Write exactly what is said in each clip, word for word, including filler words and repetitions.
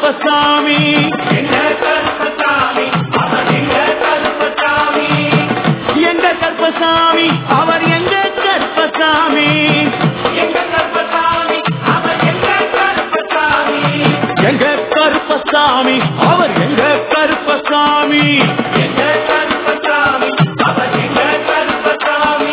கருப்பசாமி எங்க கருப்பசாமி அவர் எங்க கருப்பசாமி எங்க கருப்பசாமி அவர் எங்க கருப்பசாமி எங்க கருப்பசாமி அவர் எங்க கருப்பசாமி எங்க கருப்பசாமி அவர் எங்க கருப்பசாமி எங்க கருப்பசாமி அவர் எங்க கருப்பசாமி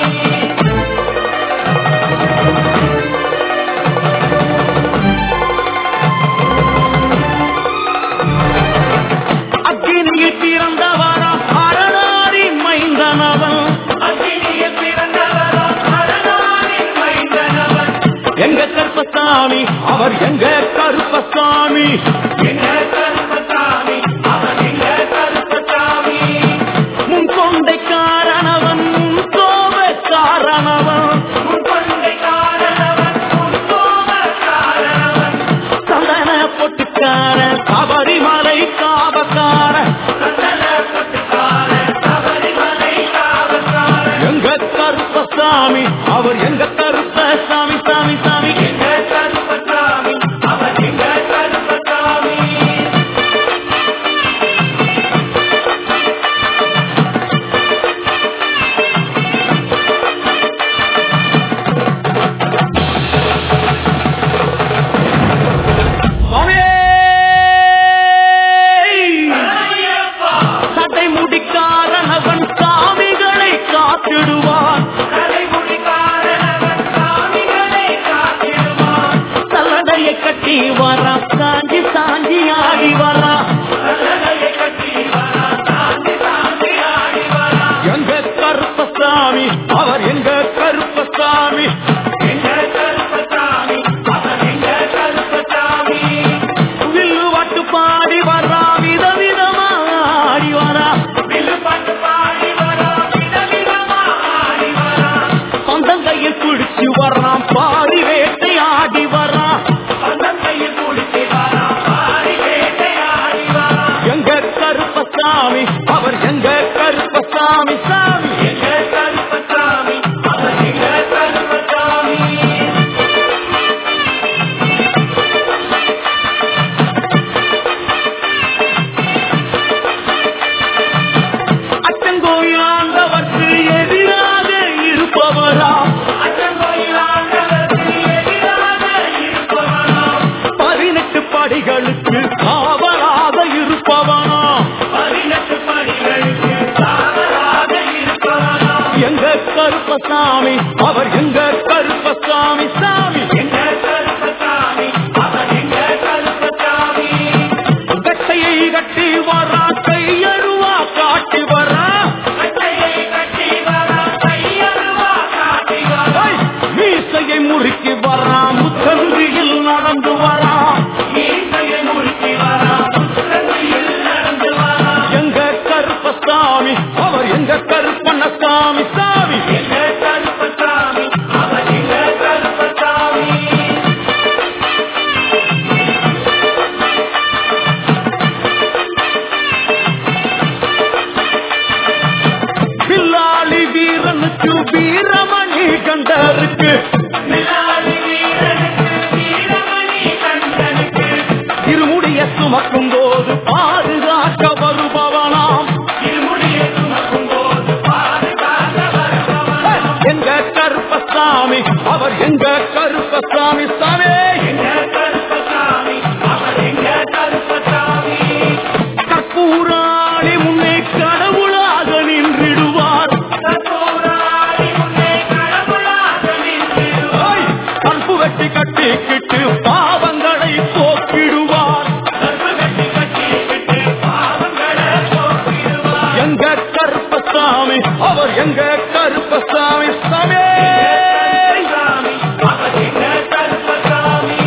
அக்கினியில் பிறந்தவரா அரணாரி மைந்தனவன் அக்கினியில் பிறந்தவரா அரணாரி மைந்தனவன் எங்க கருப்பசாமி அவர் எங்க கருப்பசாமி எங்க கருப்பசாமி அவர் எங்க கருப்பசாமி முன்கொண்டை காரணவன் முன்கோப காரணவன் முன்கொண்டை காரணவன் முன்கோப காரணவன் சந்தன பொட்டுக்கார சபரிமலை காவக்கார சந்தன பொட்டுக்கார சபரிமலை காவக்கார எங்க கருப்பசாமி அவர் எங்க கருப்பசாமி சாமி சாமி எங்க கருப்பசாமி அவர் எங்க கருப்பசாமி சட்டை முடிக்காரனவன் சாமிகளை காத்திடுவான் தலைமுடிக்காரனவன் சாமிகளை காத்திடுவான் சல்லடையை கட்டி வரா சாஞ்சி சாஞ்சி ஆடி வரா சல்லடையை கட்டி வரா சாந்தி சாந்தி ஆடி வரா எங்க கருப்பசாமி அவர் எங்க கருப்பசாமி எங்க கருப்பசாமி அவர் எங்க கருப்பசாமி வில்லு வட்டு பாடி வரா விதவிதமா ஆடி வரா வில்லு பாட்டு பாடி வரா விதவிதமா ஆடி வரா சொந்தம் கையில் குடிச்சு வர்றான் பாடி வேட்டை ஆடி வரா சொந்தம் கையில் குடிச்சு வரா பாடி வேட்டையாடி வரா எங்க கருப்பசாமி அவர் எங்க கருப்பசாமி சாமி எங்க கருப்பசாமி அவர் எங்க கருப்பசாமி அச்சங்கோயில் ஆண்டவர்க்கு எதிராக இருப்பவரா அச்சங்கோயிலாண்டவருக்கு எதிராக இருப்பவனா பதினெட்டு படிகளுக்கு காவலாக இருப்பவனா பதினெட்டு படிகளுக்கு காவலாக இருப்பவனா எங்க கருப்பசாமி அவர் எங்க கருப்பசாமி சாமி எங்க கருப்பசாமி அவர் எங்க கருப்பசாமி கட்டையை கட்டி வரா கையருவா காட்டி வரா கட்டையை கட்டி வரா கையருவா காட்டி வரா ஐ, மீசையை முறுக்கி வரா முத்தந்தியில் நடந்து வரா மீசையை முறுக்கி வரா முத்தந்தியில் நடந்து வரா எங்க கருப்பசாமி அவர் எங்க கருப்பண்ணசாமி சாமி எங்க கருப்பசாமி அவர் எங்க கருப்பசாமி பில்லாளி வீரனுக்கு வீரமணி கண்டருக்கு மிலாடி வீரனுக்கு வீரமணி கண்டனுக்கு இருமுடிய சுமக்கும் போது பாதுகாக்க வருபவனாம் இருமுடிய சுமக்கும் போது பாதுகாக்க வருபவனா எங்க கருப்பசாமி அவர் எங்க கருப்பசாமி சாமி எங்க கருப்பசாமி அவர் எங்க கருப்பசாமி கற்பூராணி முன்னே கடவுளாக நின்றிடுவார் கற்பூராணி முன்னே கடவுளாக நின்றிடுவார். ஐ, கற்பு வெட்டி கட்டிக்கிட்டு பாவங்களை போக்கிடுவார் கற்பு கட்டி கட்டிக்கிட்டு பாவங்களை போக்கிடுவார். எங்க கருப்பசாமி அவர் எங்க கருப்பசாமி சாமி கருப்பசாமி அவர் எங்க கருப்பசாமி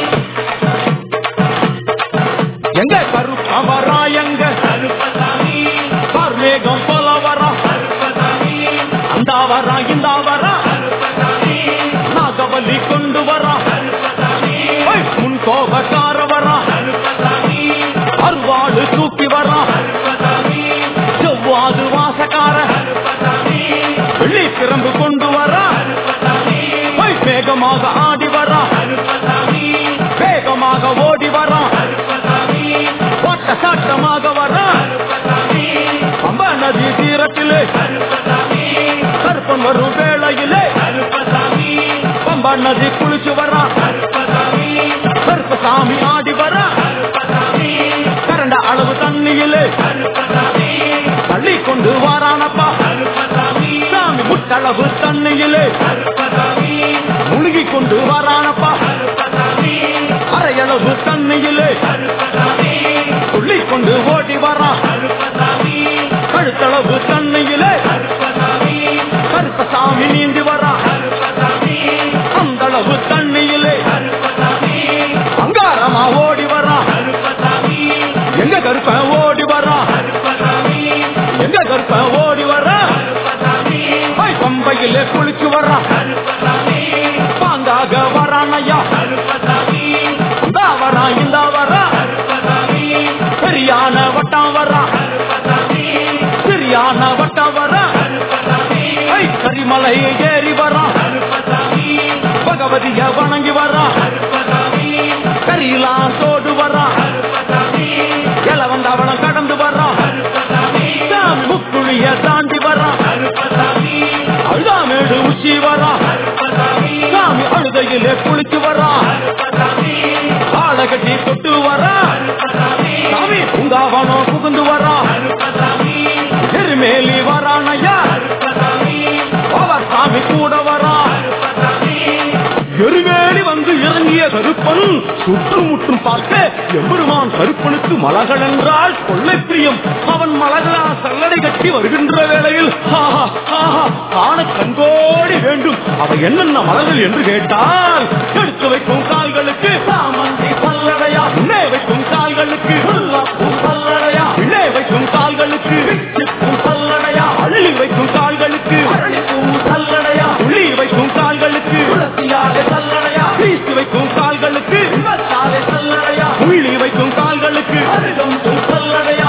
எங்க கருப்பவரா எங்க கருப்பசாமி கார்மேகம் போல வரா கருப்பசாமி அந்த வரா இந்த வரா கருப்பசாமி நாகவல்லி கொண்டு வரா கருப்பசாமி ஐ, முன் கோபக்கார வரா கருப்பசாமி அருவாடு தூக்கி வரா கருப்பசாமி செவ்வாது வாசக்கார கருப்பசாமி வெள்ளி திறம்பு கொண்டு வரா கருப்பசாமி ஐ, வேகமாக ஆடி வரா கருப்பசாமி வேகமாக ஓடி வரா கருப்பசாமி சாட்ட சாட்டமாக வரா பம்பா நதி தீரத்திலே கருப்பன் வரும் வேளையிலே பம்பா நதி குளிச்சு வரா கருப்பசாமி ஆடி வரா கரண்ட அளவு தண்ணியிலே தள்ளி கொண்டு வாரானப்பா சாமி முட்டளவு தண்ணியிலே முழுகி கொண்டு வாரானப்பா அரையளவு தண்ணியிலே துள்ளி கொண்டு ஓடி வரா கழுத்தளவு தண்ணியிலே கருப்பசாமி நீந்தி வரா அந்தளவு தண்ணியிலே அங்காரமா ஓடி வரா எங்க கருப்ப ஓடி வரா எங்க கருப்ப ஓடி வரா பம்பையிலே குளிச்சு வரா பாங்காக வரானையா இந்தா வரா இந்த வரா சரியான வட்டம் வரா சரியான வட்டம் வரா கரிமலையை ஏறி வரா பகவதிய வணங்கி வரா கரியெல்லாம் தோடு வரா எல வந்தவளம் கடந்து வரா சாமி முக்குழிய தாண்டி வரா அழுதாமேடு உச்சி வரா சாமி அழுதையிலே குளிச்சு வரா ஆளை கட்டி தொட்டு வரா சாமி பூங்காவனம் புகுந்து வரா திருமேலி வரானையா அவர் சாமி கூட வரா எருமேலி வந்து இறங்கிய கருப்பன் சுற்றுமுற்றும் பார்க்க எம்பெருமான் கருப்பனுக்கு மலகள் என்றால் கொள்ளை பிரியம். அவன் மலகளா சல்லடை கட்டி வருகின்ற வேளையில் காண கண்கோடி வேண்டும். அவை என்னென்ன மலர்கள் என்று கேட்டால் எடுத்து வைக்கும் கால்களுக்கு சாமந்தி பல்லடையா, உள்ளே வைக்கும் கால்களுக்கு பல்லடையா, உள்ளே வைக்கும் கால்களுக்கு பல்லடையா, அள்ளி வைக்கும் கால்களுக்கு பல்லடையா, உள்ளி வைக்கும் கால்களுக்கு சல்லடையா, வீசி வைக்கும் கால்களுக்கு சல்லடையா, உள்ளி வைக்கும் கால்களுக்கு சல்லடையா.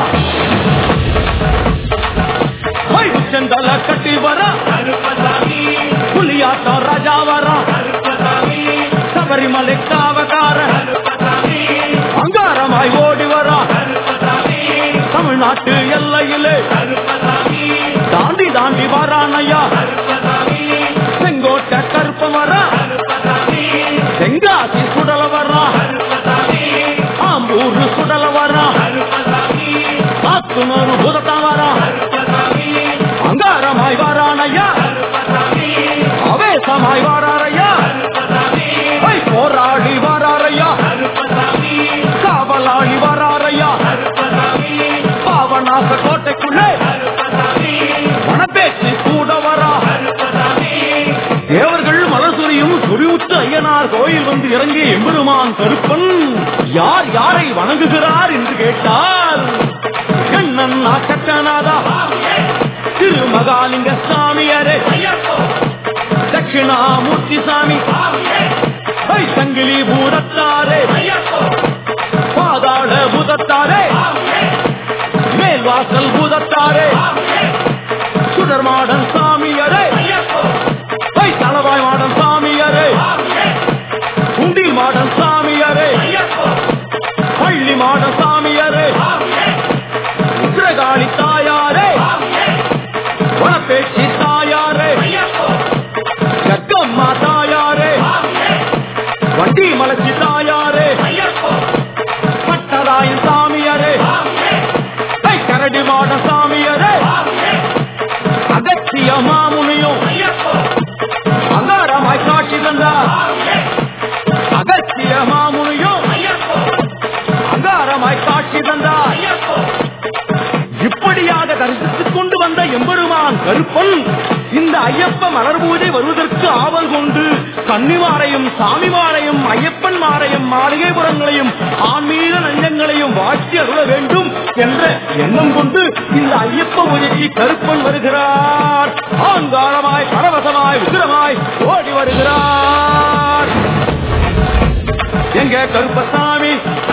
செந்தல கட்டி வர புலியாட்டம் ராஜா வர சபரிமலை காவகார அங்காரமாய் ஓடி வர தமிழ்நாட்டு எல்லையிலே தாண்டி தாண்டி வரானையா செங்கோட்டை கருப்ப வர செங்காசி சுடல வர ஆம்பூர் சுடல வர ஆத்துனூர் புதத்தான் வர அங்காரமாய் வாரானையா அவேசமாய் வாராரையா போராடி வாராரையா காவலாளி வாராரையா பாவநாச கோட்டைக்குள்ளே மனப்பேச்சு கூட வரா தேவர்கள் மலர்சுரியும் சொரிவுற்ற ஐயனார் கோயில் வந்து இறங்கிய எம்பெருமான் கருப்பன் யார் யாரை வணங்குகிறார் என்று கேட்டால் கண்ணன்னா கட்டநாதா திருமகாலிங்க சாமியாரே தட்சிணாமூர்த்தி சாமி சங்கிலி பூதத்தாரே பாதாள பூதத்தாரே மேல்வாசல் பூதத்தாரே சுடர்மாடன் சாமியாரே தளவாய் மாடன் சாமியாரே குண்டில் மாடன் சாமியாரே பள்ளி மாடன் சாமியாரே உத்திரகாளி தாயாரே வனப்பேச்சி தாயாரே கக்கம்மா தாயாரே வண்டி மலச்சி தாயாரே பட்டராயன் சாமியாரே கரடி மாட சாமியாரே அகத்திய மாமுனியும் அங்காரமாய் காட்சி தந்தார். அகத்திய மாமுனியும் அங்காரமாய் காட்சி தந்தார். இப்படியாக தரிசித்துக் கொண்டு வந்த எம்பெருமான் கருப்பன் இந்த ஐயப்ப மலர் பூஜை வருவதற்கு ஆவல் கொண்டு கன்னிமாரையும் சாமிமாரையும் ஐயப்பன் மாரையும் மாளிகைபுரங்களையும் ஆன்மீக நஞ்சங்களையும் வாட்சி அருள வேண்டும் என்ற எண்ணம் கொண்டு இந்த ஐயப்ப பூஜைக்கு கருப்பன் வருகிறார். ஆங்காரமாய் பரவசமாய் உக்கிரமாய் ஓடி வருகிறார். எங்க கருப்பசாமி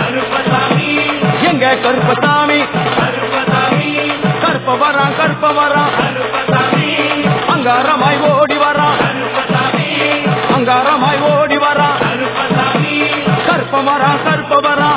எங்க கருப்பசாமி கருப்ப வரா கருப்ப வரா அங்காரமாய் ஓடி வரா அங்காரமாய் ஓடி வரா கருப்ப வரா கருப்ப வரா